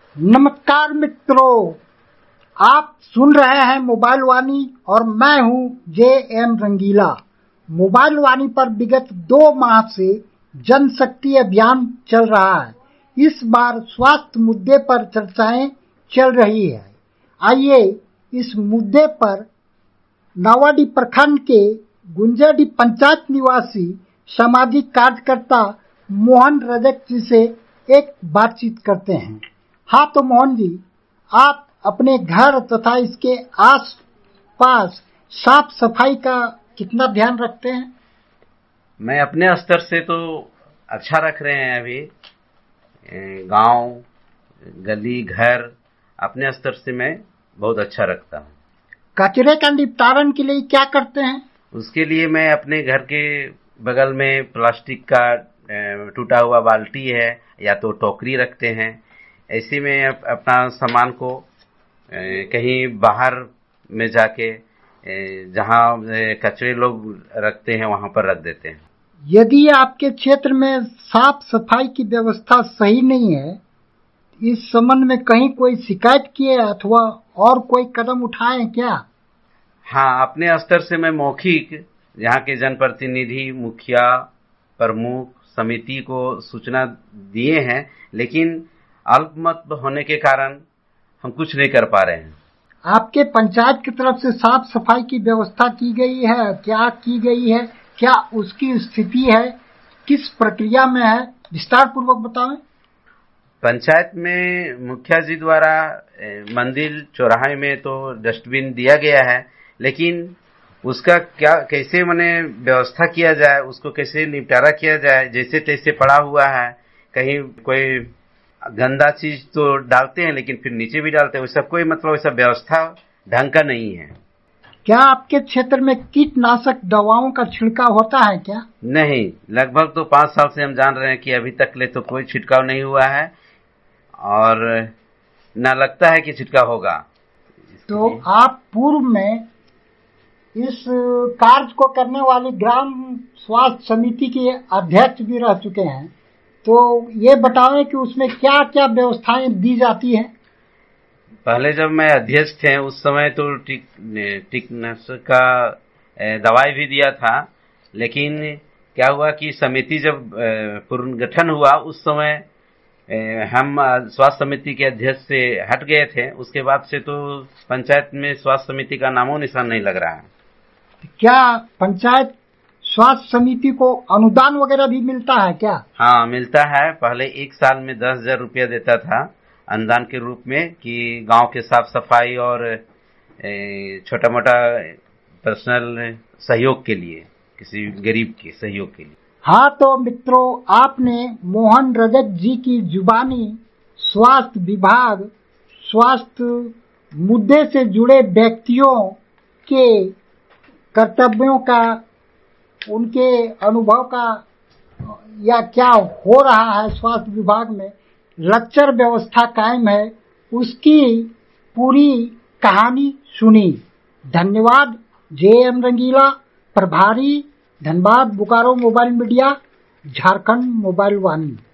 नमस्कार मित्रों, आप सुन रहे हैं मोबाइल वाणी और मैं हूं जे.एम. रंगीला। मोबाइल वाणी पर विगत 2 माह से जनशक्ति अभियान चल रहा है। इस बार स्वास्थ्य मुद्दे पर चर्चाएं चल रही है। आइए इस मुद्दे पर नावाडीह प्रखंड के गुंजाडीह पंचायत निवासी सामाजिक कार्यकर्ता मोहन रजक जी से एक बातचीत करते हैं। हाँ तो मोहन जी, आप अपने घर तथा इसके आस पास साफ सफाई का कितना ध्यान रखते हैं? मैं अपने स्तर से तो अच्छा रख रहे हैं। अभी गांव, गली, घर अपने स्तर से मैं बहुत अच्छा रखता हूँ। कचरे का निपटारण के लिए क्या करते हैं? उसके लिए मैं अपने घर के बगल में प्लास्टिक का टूटा हुआ बाल्टी है या तो टोकरी रखते हैं। ऐसे में अपना सामान को कहीं बाहर में जाके जहाँ कचरे लोग रखते हैं वहाँ पर रख देते हैं। यदि आपके क्षेत्र में साफ सफाई की व्यवस्था सही नहीं है, इस संबंध में कहीं कोई शिकायत किए अथवा और कोई कदम उठाए क्या? हाँ, अपने स्तर से मैं मौखिक यहाँ के जनप्रतिनिधि, मुखिया, प्रमुख, समिति को सूचना दिए हैं, लेकिन अल्पमत होने के कारण हम कुछ नहीं कर पा रहे हैं। आपके पंचायत की तरफ से साफ सफाई की व्यवस्था की गई है? क्या की गई है? क्या उसकी स्थिति है? किस प्रक्रिया में है? विस्तार पूर्वक बताएं। पंचायत में मुखिया जी द्वारा मंदिर चौराहे में तो डस्टबिन दिया गया है, लेकिन उसका क्या कैसे व्यवस्था किया जाए, उसको कैसे निपटारा किया जाए, जैसे तैसे पड़ा हुआ है। कहीं कोई गंदा चीज तो डालते हैं लेकिन फिर नीचे भी डालते हैं, वैसा कोई वैसा व्यवस्था ढंग का नहीं है। क्या आपके क्षेत्र में कीटनाशक दवाओं का छिड़काव होता है क्या? नहीं, लगभग तो 5 साल से हम जान रहे हैं कि अभी तक ले तो कोई छिड़काव नहीं हुआ है और न लगता है कि छिड़काव होगा। तो आप पूर्व में इस कार्य को करने वाली ग्राम स्वास्थ्य समिति के अध्यक्ष भी रह चुके हैं, तो ये बताएं कि उसमें क्या क्या व्यवस्थाएं दी जाती हैं? पहले जब मैं अध्यक्ष थे उस समय तो कीटनाशक का दवाई भी दिया था, लेकिन क्या हुआ कि समिति जब पुनर्गठन हुआ उस समय हम स्वास्थ्य समिति के अध्यक्ष से हट गए थे। उसके बाद से तो पंचायत में स्वास्थ्य समिति का नामो निशान नहीं लग रहा है। क्या पंचायत स्वास्थ्य समिति को अनुदान वगैरह भी मिलता है क्या? हाँ, मिलता है। पहले 1 साल में 10,000 रुपया देता था अनुदान के रूप में कि गांव के साफ सफाई और छोटा मोटा पर्सनल सहयोग के लिए, किसी गरीब के सहयोग के लिए। हाँ तो मित्रों, आपने मोहन रजक जी की जुबानी स्वास्थ्य विभाग, स्वास्थ्य मुद्दे से जुड़े व्यक्तियों के कर्तव्यों का, उनके अनुभव का या क्या हो रहा है स्वास्थ्य विभाग में, लचर व्यवस्था कायम है, उसकी पूरी कहानी सुनी। धन्यवाद। जे.एम. रंगीला, प्रभारी, Dhanbad, Bokaro mobile media, Jharkhand mobile वाणी।